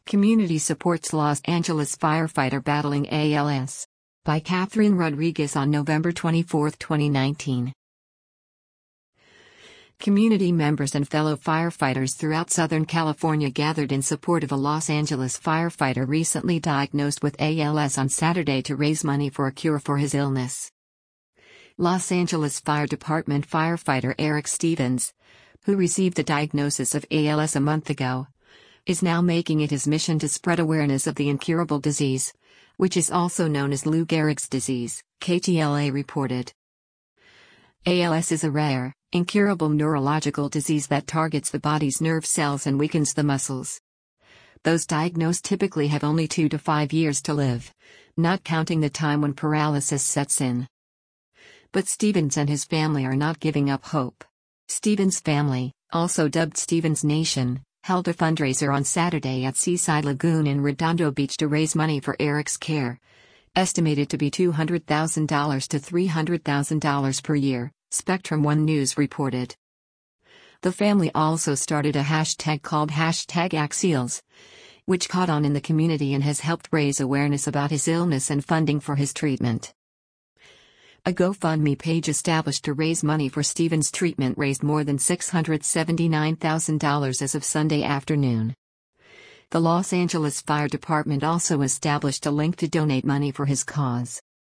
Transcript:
Community supports Los Angeles firefighter battling ALS. By Catherine Rodriguez on November 24, 2019. Community members and fellow firefighters throughout Southern California gathered in support of a Los Angeles firefighter recently diagnosed with ALS on Saturday to raise money for a cure for his illness. Los Angeles Fire Department firefighter Eric Stevens, who received the diagnosis of ALS a month ago, is now making it his mission to spread awareness of the incurable disease, which is also known as Lou Gehrig's disease, KTLA reported. ALS is a rare, incurable neurological disease that targets the body's nerve cells and weakens the muscles. Those diagnosed typically have only 2 to 5 years to live, not counting the time when paralysis sets in. But Stevens and his family are not giving up hope. Stevens' family, also dubbed Stevens Nation, held a fundraiser on Saturday at Seaside Lagoon in Redondo Beach to raise money for Eric's care, estimated to be $200,000 to $300,000 per year, Spectrum One News reported. The family also started a hashtag called #Axials, which caught on in the community and has helped raise awareness about his illness and funding for his treatment. A GoFundMe page established to raise money for Stevens' treatment raised more than $679,000 as of Sunday afternoon. The Los Angeles Fire Department also established a link to donate money for his cause.